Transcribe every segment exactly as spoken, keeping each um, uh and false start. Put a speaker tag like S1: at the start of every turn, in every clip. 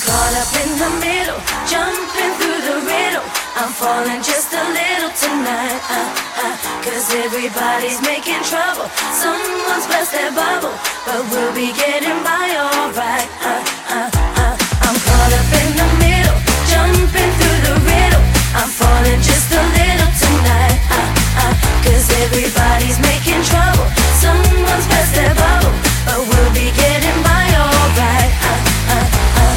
S1: caught up in the middle, jumping through the riddle. I'm falling just a little tonight, uh, uh, cause everybody's making trouble. Someone's burst their bubble, but we'll be getting by alright, uh, uh, uh. I'm caught up in the middle, jumping through the riddle. I'm falling just a little tonight, uh, uh, cause everybody's making trouble. Someone's burst their bubble, but we'll be getting by alright, uh, uh, uh.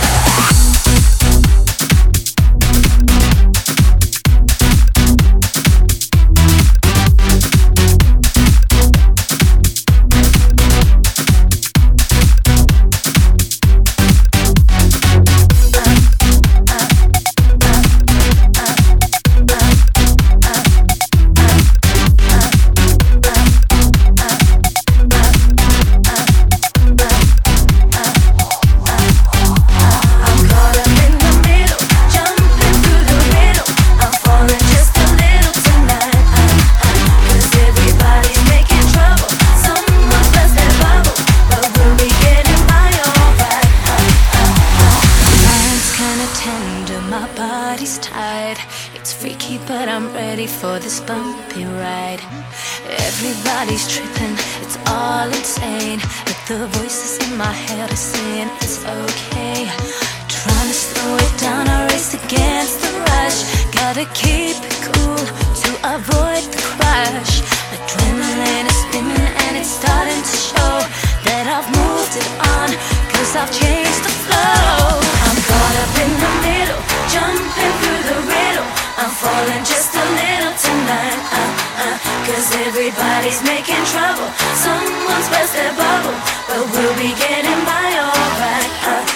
S1: For this bumpy ride, everybody's tripping, it's all insane. But the voices in my head are saying it's okay. Trying to slow it down, I race against the rush. Gotta keep it cool to avoid the crash. Adrenaline is spinning and it's starting to show that I've moved it on, cause I've changed the flow. I'm caught up in the middle, jumping through the riddle. I'm falling just a little tonight, uh, uh, cause everybody's making trouble. Someone's burst their bubble, but we'll be getting by alright, uh.